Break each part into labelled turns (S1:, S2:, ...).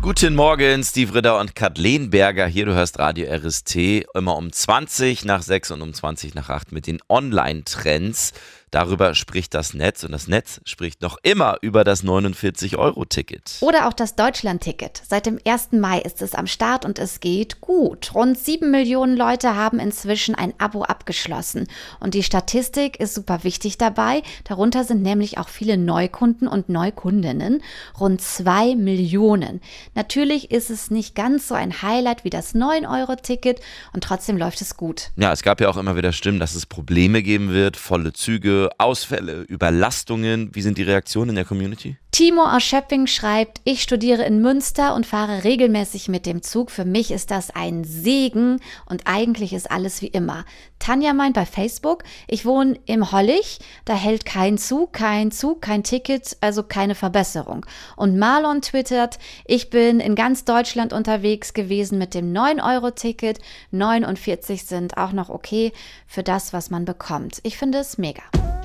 S1: Guten Morgen, Steve Ritter und Kathleen Berger. Hier, du hörst Radio RST, immer um 20 nach 6 und um 20 nach 8 mit den Online-Trends. Darüber spricht das Netz und das Netz spricht noch immer über das 49-Euro-Ticket.
S2: Oder auch das Deutschland-Ticket. Seit dem 1. Mai ist es am Start und es geht gut. Rund 7 Millionen Leute haben inzwischen ein Abo abgeschlossen. Und die Statistik ist super wichtig dabei. Darunter sind nämlich auch viele Neukunden und Neukundinnen. Rund 2 Millionen. Natürlich ist es nicht ganz so ein Highlight wie das 9-Euro-Ticket und trotzdem läuft es gut.
S1: Ja, es gab ja auch immer wieder Stimmen, dass es Probleme geben wird, volle Züge, Ausfälle, Überlastungen. Wie sind die Reaktionen in der Community?
S2: Timo aus Schöpping schreibt, ich studiere in Münster und fahre regelmäßig mit dem Zug. Für mich ist das ein Segen und eigentlich ist alles wie immer. Tanja meint bei Facebook, ich wohne im Hollig, da hält kein Zug, kein Ticket, also keine Verbesserung. Und Marlon twittert, ich bin in ganz Deutschland unterwegs gewesen mit dem 9-Euro-Ticket. 49 sind auch noch okay für das, was man bekommt. Ich finde es mega.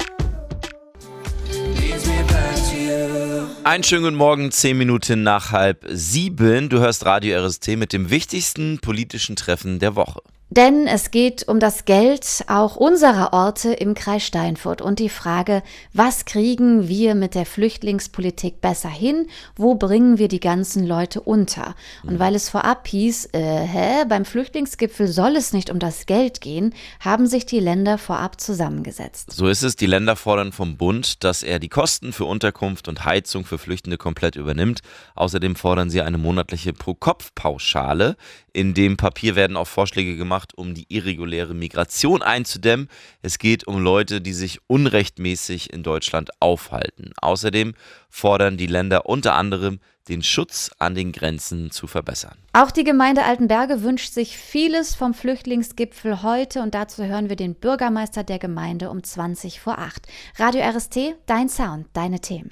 S1: Einen schönen guten Morgen, 10 Minuten nach 6:30. Du hörst Radio RST mit dem wichtigsten politischen Treffen der Woche.
S2: Denn es geht um das Geld auch unserer Orte im Kreis Steinfurt und die Frage, was kriegen wir mit der Flüchtlingspolitik besser hin? Wo bringen wir die ganzen Leute unter? Und weil es vorab hieß, beim Flüchtlingsgipfel soll es nicht um das Geld gehen, haben sich die Länder vorab zusammengesetzt.
S1: So ist es. Die Länder fordern vom Bund, dass er die Kosten für Unterkunft und Heizung für Flüchtende komplett übernimmt. Außerdem fordern sie eine monatliche Pro-Kopf-Pauschale. In dem Papier werden auch Vorschläge gemacht, um die irreguläre Migration einzudämmen. Es geht um Leute, die sich unrechtmäßig in Deutschland aufhalten. Außerdem fordern die Länder unter anderem, den Schutz an den Grenzen zu verbessern.
S2: Auch die Gemeinde Altenberge wünscht sich vieles vom Flüchtlingsgipfel heute und dazu hören wir den Bürgermeister der Gemeinde um 20 vor 8. Radio RST, dein Sound, deine Themen.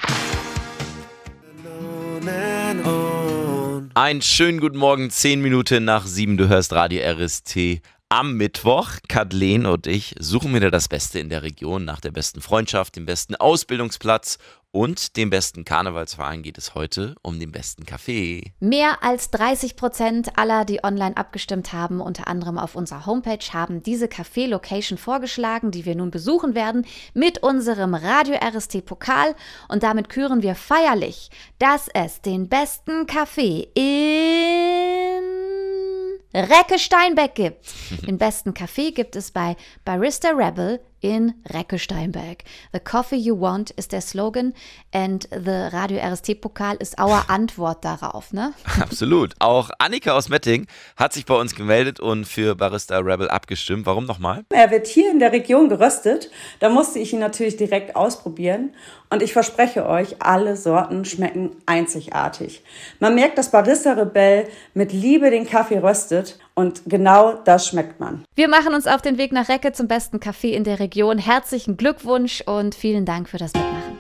S1: Einen schönen guten Morgen, 10 Minuten nach 7. Du hörst Radio RST. Am Mittwoch, Kathleen und ich suchen wieder das Beste in der Region. Nach der besten Freundschaft, dem besten Ausbildungsplatz und dem besten Karnevalsverein geht es heute um den besten Kaffee.
S2: Mehr als 30% aller, die online abgestimmt haben, unter anderem auf unserer Homepage, haben diese Café-Location vorgeschlagen, die wir nun besuchen werden, mit unserem Radio RST Pokal. Und damit küren wir feierlich, dass es den besten Kaffee in Recke-Steinbeck gibt. Den besten Kaffee gibt es bei Barista Rebel in Recke-Steinbeck. The coffee you want ist der Slogan and the Radio RST-Pokal ist our Antwort darauf, ne?
S1: Absolut. Auch Annika aus Metting hat sich bei uns gemeldet und für Barista Rebel abgestimmt. Warum nochmal?
S3: Er wird hier in der Region geröstet. Da musste ich ihn natürlich direkt ausprobieren. Und ich verspreche euch, alle Sorten schmecken einzigartig. Man merkt, dass Barista Rebel mit Liebe den Kaffee röstet. Und genau das schmeckt man.
S2: Wir machen uns auf den Weg nach Recke zum besten Kaffee in der Region. Herzlichen Glückwunsch und vielen Dank für das Mitmachen.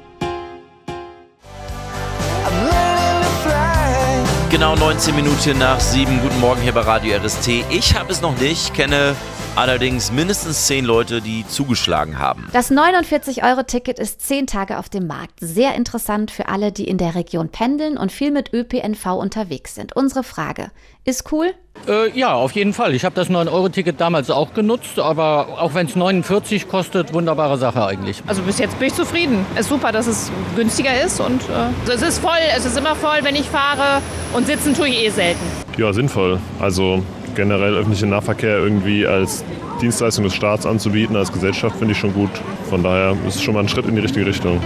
S1: Genau 19 Minuten nach 7. Guten Morgen hier bei Radio RST. Ich habe es noch nicht, kenne allerdings mindestens 10 Leute, die zugeschlagen haben.
S2: Das 49-Euro-Ticket ist 10 Tage auf dem Markt. Sehr interessant für alle, die in der Region pendeln und viel mit ÖPNV unterwegs sind. Unsere Frage, ist cool?
S4: Ja, auf jeden Fall. Ich habe das 9-Euro-Ticket damals auch genutzt, aber auch wenn es 49 kostet, wunderbare Sache eigentlich.
S5: Also bis jetzt bin ich zufrieden. Es ist super, dass es günstiger ist und es ist voll, es ist immer voll, wenn ich fahre und sitzen tue ich selten.
S6: Ja, sinnvoll. Also generell öffentlichen Nahverkehr irgendwie als Dienstleistung des Staats anzubieten, als Gesellschaft finde ich schon gut. Von daher ist es schon mal ein Schritt in die richtige Richtung.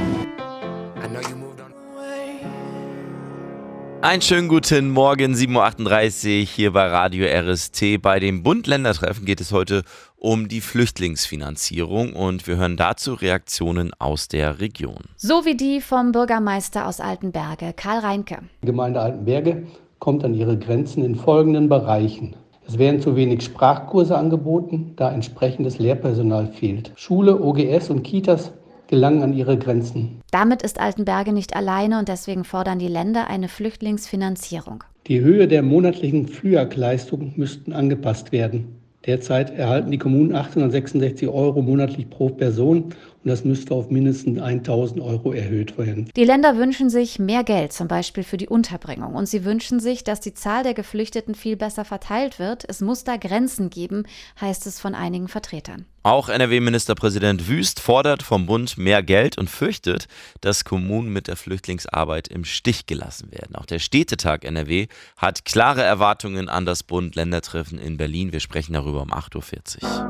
S1: Einen schönen guten Morgen, 7.38 Uhr hier bei Radio RST. Bei dem Bund-Länder-Treffen geht es heute um die Flüchtlingsfinanzierung und wir hören dazu Reaktionen aus der Region.
S2: So wie die vom Bürgermeister aus Altenberge, Karl Reinke.
S7: Die Gemeinde Altenberge kommt an ihre Grenzen in folgenden Bereichen. Es werden zu wenig Sprachkurse angeboten, da entsprechendes Lehrpersonal fehlt. Schule, OGS und Kitas gelangen an ihre Grenzen.
S2: Damit ist Altenberge nicht alleine und deswegen fordern die Länder eine Flüchtlingsfinanzierung.
S7: Die Höhe der monatlichen FLÜAG-Leistung müssten angepasst werden. Derzeit erhalten die Kommunen 866 € monatlich pro Person Und das müsste auf mindestens 1.000 € erhöht werden.
S2: Die Länder wünschen sich mehr Geld, zum Beispiel für die Unterbringung. Und sie wünschen sich, dass die Zahl der Geflüchteten viel besser verteilt wird. Es muss da Grenzen geben, heißt es von einigen Vertretern.
S1: Auch NRW-Ministerpräsident Wüst fordert vom Bund mehr Geld und fürchtet, dass Kommunen mit der Flüchtlingsarbeit im Stich gelassen werden. Auch der Städtetag NRW hat klare Erwartungen an das Bund-Länder-Treffen in Berlin. Wir sprechen darüber um 8.40 Uhr.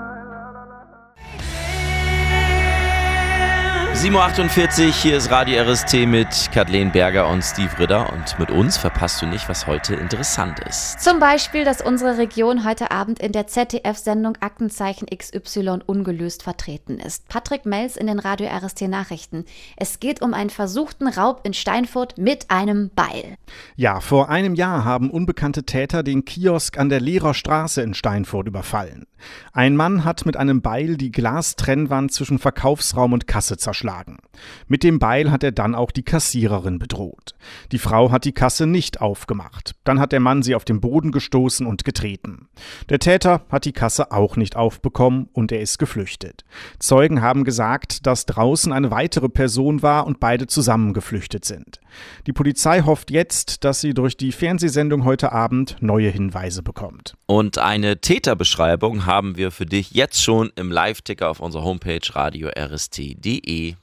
S1: 7.48 Uhr, hier ist Radio RST mit Kathleen Berger und Steve Ritter. Und mit uns verpasst du nicht, was heute interessant ist.
S2: Zum Beispiel, dass unsere Region heute Abend in der ZDF-Sendung Aktenzeichen XY ungelöst vertreten ist. Patrick Mels in den Radio RST Nachrichten. Es geht um einen versuchten Raub in Steinfurt mit einem Beil.
S8: Ja, vor einem Jahr haben unbekannte Täter den Kiosk an der Lehrer Straße in Steinfurt überfallen. Ein Mann hat mit einem Beil die Glastrennwand zwischen Verkaufsraum und Kasse zerschlagen. Mit dem Beil hat er dann auch die Kassiererin bedroht. Die Frau hat die Kasse nicht aufgemacht. Dann hat der Mann sie auf den Boden gestoßen und getreten. Der Täter hat die Kasse auch nicht aufbekommen und er ist geflüchtet. Zeugen haben gesagt, dass draußen eine weitere Person war und beide zusammen geflüchtet sind. Die Polizei hofft jetzt, dass sie durch die Fernsehsendung heute Abend neue Hinweise bekommt.
S1: Und eine Täterbeschreibung haben wir für dich jetzt schon im Live-Ticker auf unserer Homepage radiorst.de.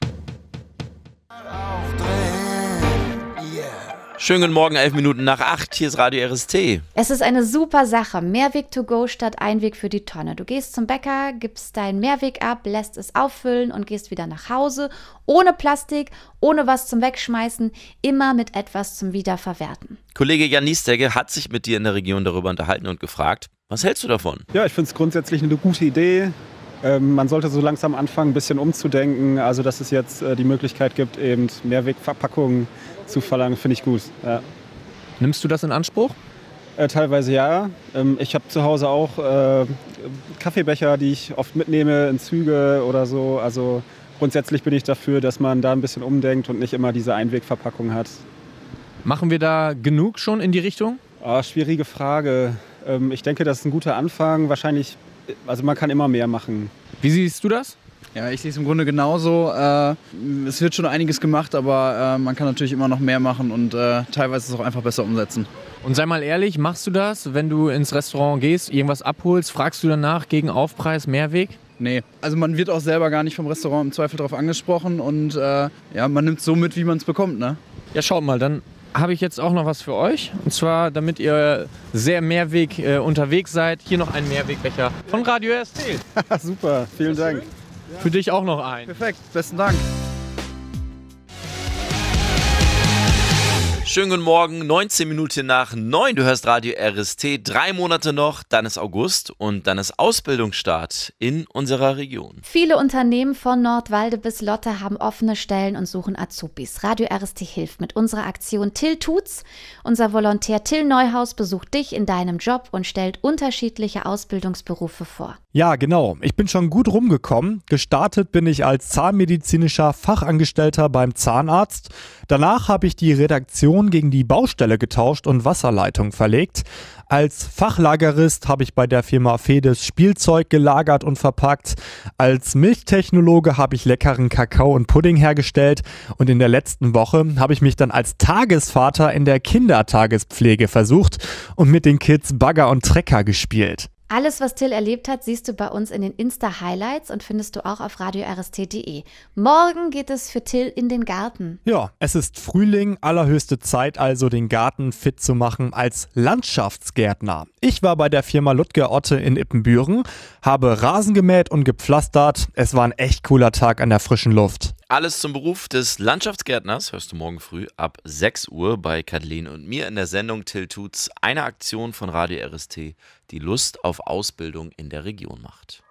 S1: Schönen guten Morgen, 11 Minuten nach 8, hier ist Radio RST.
S2: Es ist eine super Sache. Mehrweg to go statt Einweg für die Tonne. Du gehst zum Bäcker, gibst deinen Mehrweg ab, lässt es auffüllen und gehst wieder nach Hause. Ohne Plastik, ohne was zum Wegschmeißen, immer mit etwas zum Wiederverwerten.
S1: Kollege Jan Niestegge hat sich mit dir in der Region darüber unterhalten und gefragt, was hältst du davon?
S9: Ja, ich finde es grundsätzlich eine gute Idee. Man sollte so langsam anfangen, ein bisschen umzudenken. Also, dass es jetzt die Möglichkeit gibt, eben Mehrwegverpackungen zu verlangen, finde ich gut. Ja.
S10: Nimmst du das in Anspruch?
S9: Teilweise ja. Ich habe zu Hause auch Kaffeebecher, die ich oft mitnehme in Züge oder so. Also grundsätzlich bin ich dafür, dass man da ein bisschen umdenkt und nicht immer diese Einwegverpackung hat.
S10: Machen wir da genug schon in die Richtung?
S9: Schwierige Frage. Ich denke, das ist ein guter Anfang. Wahrscheinlich, also man kann immer mehr machen.
S10: Wie siehst du das?
S11: Ja, ich sehe es im Grunde genauso. Es wird schon einiges gemacht, aber man kann natürlich immer noch mehr machen und teilweise es auch einfach besser umsetzen.
S10: Und sei mal ehrlich, machst du das, wenn du ins Restaurant gehst, irgendwas abholst, fragst du danach gegen Aufpreis Mehrweg?
S11: Nee, also man wird auch selber gar nicht vom Restaurant im Zweifel darauf angesprochen und ja, man nimmt es so mit, wie man es bekommt, ne?
S10: Ja, schaut mal, dann habe ich jetzt auch noch was für euch. Und zwar, damit ihr sehr Mehrweg unterwegs seid, hier noch ein Mehrwegbecher von Radio RST.
S9: Super, vielen Dank.
S10: Für dich auch noch ein.
S11: Perfekt, besten Dank.
S1: Schönen guten Morgen, 19 Minuten nach 9. Du hörst Radio RST. 3 Monate noch, dann ist August und dann ist Ausbildungsstart in unserer Region.
S2: Viele Unternehmen von Nordwalde bis Lotte haben offene Stellen und suchen Azubis. Radio RST hilft mit unserer Aktion Till tut's. Unser Volontär Till Neuhaus besucht dich in deinem Job und stellt unterschiedliche Ausbildungsberufe vor.
S12: Ja, genau. Ich bin schon gut rumgekommen. Gestartet bin ich als zahnmedizinischer Fachangestellter beim Zahnarzt. Danach habe ich die Redaktion gegen die Baustelle getauscht und Wasserleitung verlegt. Als Fachlagerist habe ich bei der Firma Fedes Spielzeug gelagert und verpackt. Als Milchtechnologe habe ich leckeren Kakao und Pudding hergestellt. Und in der letzten Woche habe ich mich dann als Tagesvater in der Kindertagespflege versucht und mit den Kids Bagger und Trecker gespielt.
S2: Alles, was Till erlebt hat, siehst du bei uns in den Insta-Highlights und findest du auch auf radiorst.de. Morgen geht es für Till in den Garten.
S12: Ja, es ist Frühling, allerhöchste Zeit also, den Garten fit zu machen als Landschaftsgärtner. Ich war bei der Firma Ludger Otte in Ippenbüren, habe Rasen gemäht und gepflastert. Es war ein echt cooler Tag an der frischen Luft.
S1: Alles zum Beruf des Landschaftsgärtners hörst du morgen früh ab 6 Uhr bei Kathleen und mir in der Sendung Till tut's. Eine Aktion von Radio RST, die Lust auf Ausbildung in der Region macht.